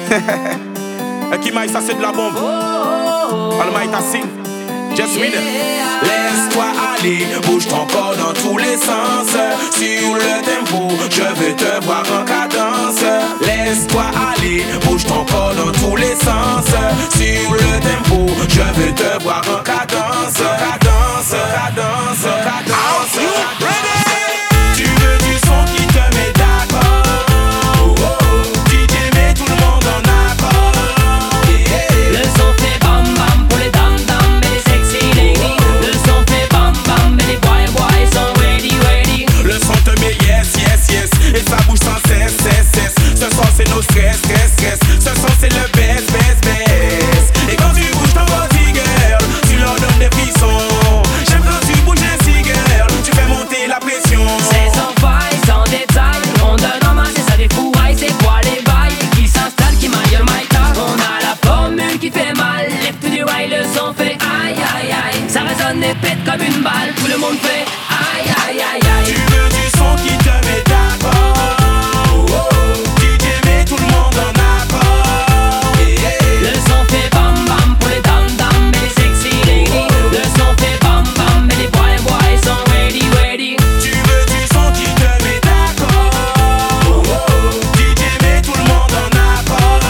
Qui maille, ça c'est de la bombe. Almighty sing. Just win it. Laisse-toi aller, bouge ton corps dans tous les sens. Sur le tempo, je veux te voir en cadence. Laisse-toi aller, bouge ton corps dans tous les sens. Sur le tempo, je veux te voir en cadence. Cadence, cadence, cadence. Tu veux du son qui te met d'accord. DJ met tout le monde en accord. Le son fait bam bam pour les dam dam et les sexy ladies. Le son fait bam bam et les boys sont ready ready. Le son te met yes yes yes et ça bouge sans cesse cesse cesse. Ce son c'est nos stress stress stress. Ce son c'est le best best best. Et quand tu bouges ton body girl, tu leur donnes des frissons. J'aime quand tu bouges ainsi girl, tu fais monter la pression. C'est sans faille, sans détail. On donne en masse et ça défouraille. C'est quoi les bails qui s'installent, qui maillent le maïta. On a la formule qui fait mal. Left to the right, le son fait aïe aïe aïe. Ça résonne et pète comme une balle. Tout le monde fait aïe aïe aïe aïe. Tu veux du son qui te met d'accord. DJ met tout le monde en accord. Le son fait bam bam pour les dam dam et les sexy ladies. Le son fait bam bam et les boys sont ready ready. Tu veux du son qui te met d'accord. DJ met tout le monde en accord.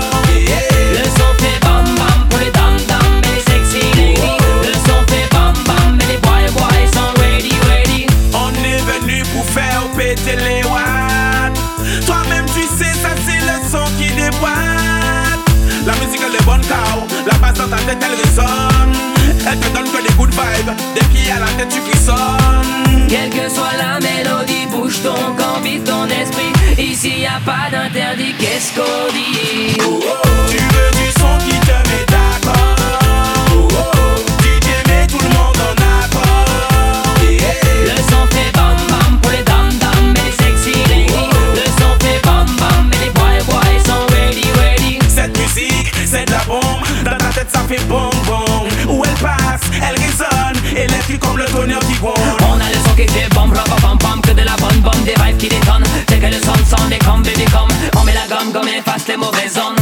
Le son fait bam bam pour les dam dam et les sexy ladies. Le son fait bam bam et les boys sont ready ready. On est venu pour faire péter les watts. Toi-même tu sais ça c'est le son qui déboîte. La musique elle est bonne car la basse dans ta tête elle résonne. Elle te donne que des good vibes. Des pieds à la tête tu frissonnes. Quelle que soit la mélodie, bouge ton corps, vive ton esprit. Ici y a pas d'interdit, qu'est-ce qu'on dit? Tu veux du son qui te met d'accord. DJ met tout le monde en accord. Le son fait bam bam pour les dam dam et les sexy ladies. Le son fait bam bam et les boys sont ready ready. Cette musique c'est de la bombe. Dans ta tête ça fait bon bon. Où elle passe, elle résonne. Électrique comme le tonnerre qui gronde. On a le son qui fait bam bam bam bam. Que de la bonne bombe, des vibes qui détonnent. C'est que le son sonne des comme baby comme. On met la gomme efface les mauvaises ondes.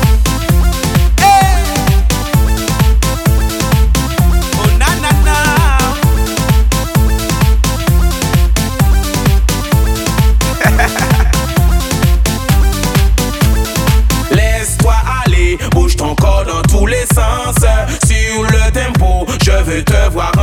Oh na na na. Laisse-toi aller, bouge ton corps dans tous les sens. Sur le tempo, je veux te voir